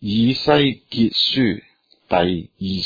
以西結書第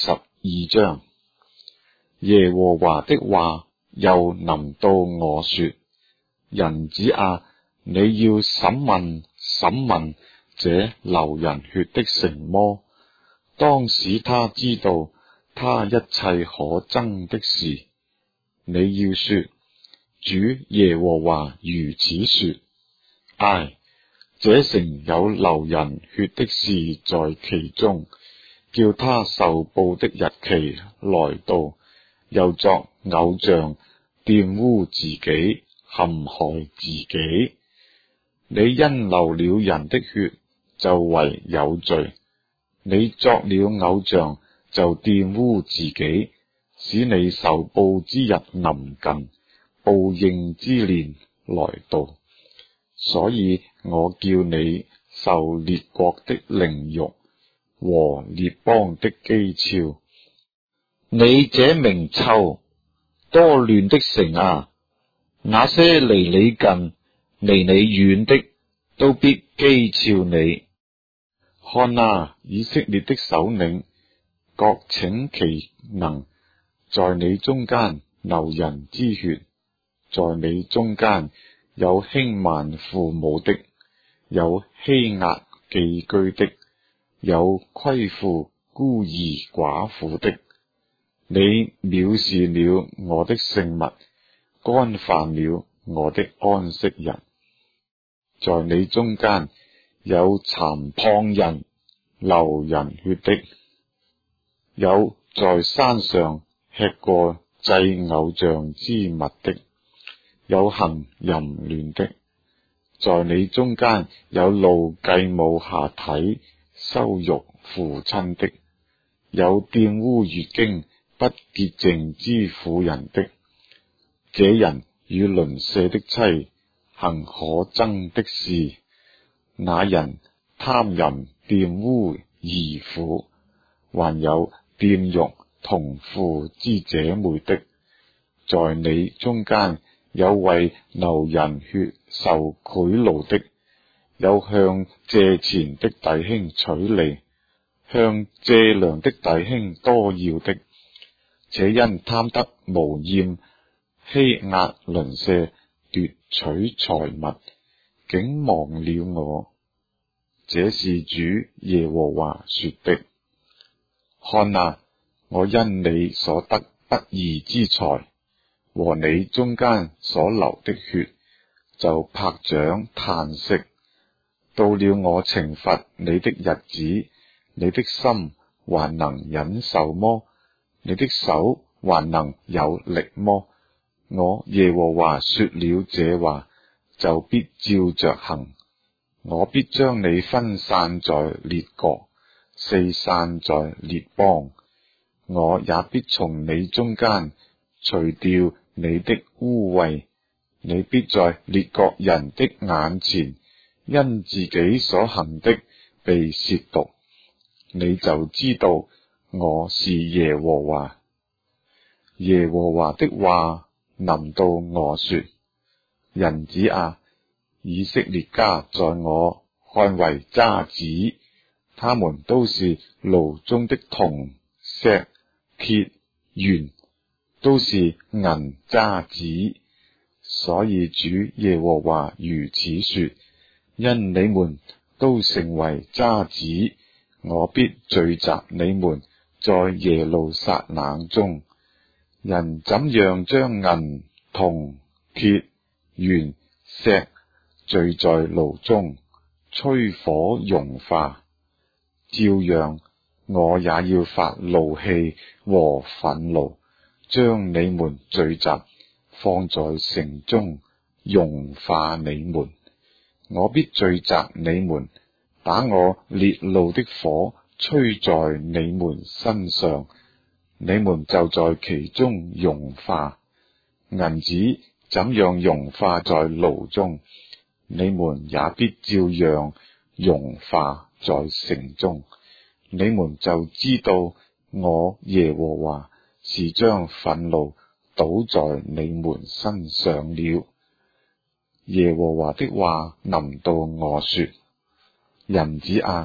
22章。耶和華的話又臨到我說：人子啊，你要審問這流人血的城麼？當使他知道他一切可憎的事。你要說：主耶和華如此說：唉，這城有流人血的事在其中，叫他受報的日期來到，又作偶像，玷污自己，陷害自己。你因流了人的血，就為有罪；你作了偶像，就玷污自己，使你受報之日臨近，報應之年來到。所以我叫你受列國的凌辱和列邦的譏誚。你這名臭多亂的城啊，那些離你近離你遠的都必譏誚你。看啊，以色列的首領各逞其能，在你中間流人之血，在你中間有輕慢父母的，有欺壓寄居的，有虧負孤兒寡婦的。你藐視了我的聖物，干犯了我的安息日。在你中間有殘謗人流人血的，有在山上吃過祭偶像之物的，有行淫亂的。在你中間有露繼母下體羞辱父親的，有玷污月經不潔淨之婦人的。這人與鄰舍的妻行可憎的事，那人貪淫玷污兒婦，還有玷辱同父之姐妹的。在你中間有為流人血受賄賂的，有向借錢的弟兄取利，向借糧的弟兄多要的。且因貪得無厭，欺壓鄰舍，奪取財物，竟忘了我。這是主耶和華說的。看啊，我因你所得不義之財和你中間所流的血，就拍掌嘆息。到了我懲罰你的日子，你的心還能忍受麼？你的手還能有力麼？我耶和華說了這話，就必照着行。我必將你分散在列國，四散在列邦。我也必從你中間除掉你的污穢。你必在列國人的眼前，因自己所行的被褻瀆。你就知道我是耶和華。耶和華的話臨到我說：人子啊，以色列家在我看為渣滓，他們都是爐中的銅、石、鐵、鉛，都是銀渣滓。所以主耶和華如此說：因你們都成為渣滓，我必聚集你們在耶路撒冷中。人怎樣將銀、銅、鐵、鉛、石聚在爐中，吹火融化，照樣我也要發怒氣和憤怒，將你們聚集，放在城中，融化你們。我必聚集你們，把我烈怒的火吹在你們身上，你們就在其中融化。銀子怎樣融化在爐中，你們也必照樣融化在城中。你們就知道我耶和華是將憤怒倒在你們身上了。耶和華的話臨到我說：人子啊，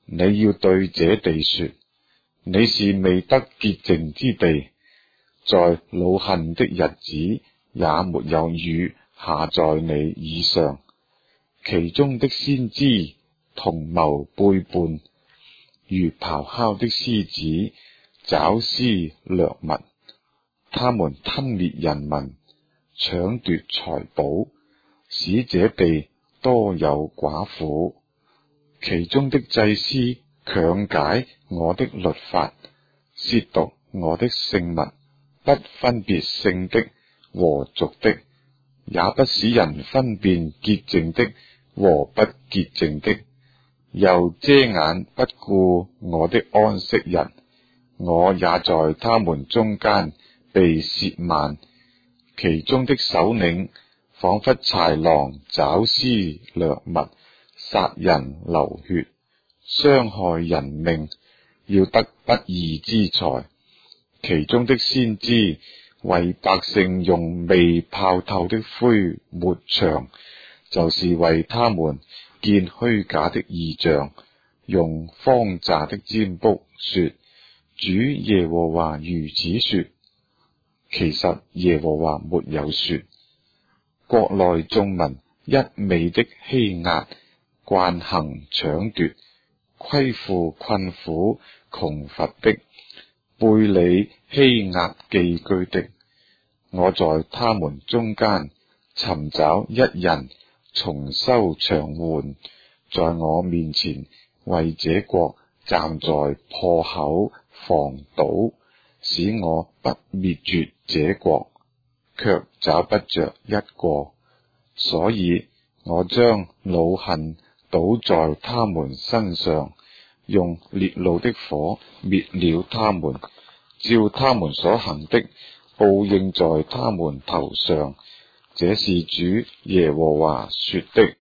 你要對這地說，你是未得潔淨之地，在惱恨的日子也沒有雨下在你以上。其中的先知同謀背叛，如咆哮的獅子，抓撕掠物。他們吞滅人民，搶奪財寶，使這地多有寡婦。其中的祭司強解我的律法，褻瀆我的聖物，不分別聖的和俗的，也不使人分辨潔淨的和不潔淨的，又遮眼不顧我的安息日。我也在他們中間被褻慢，其中的首領仿佛豺狼，抓撕掠物，殺人流血，傷害人命，要得不義之財。其中的先知為百姓用未泡透的灰抹牆，就是為他們見虛假的異象，用謊詐的占卜說，主耶和華如此說。其實耶和華沒有說。國內眾民一味的欺壓，慣行搶奪，虧負困苦窮乏的，背理欺壓寄居的。我在他們中間尋找一人，重修牆垣，在我面前為這國站在破口防堵，使我不滅絕這國，卻找不着一個。所以我將惱恨倒在他們身上，用烈怒的火滅了他們，照他們所行的報應在他們頭上。這是主耶和華說的。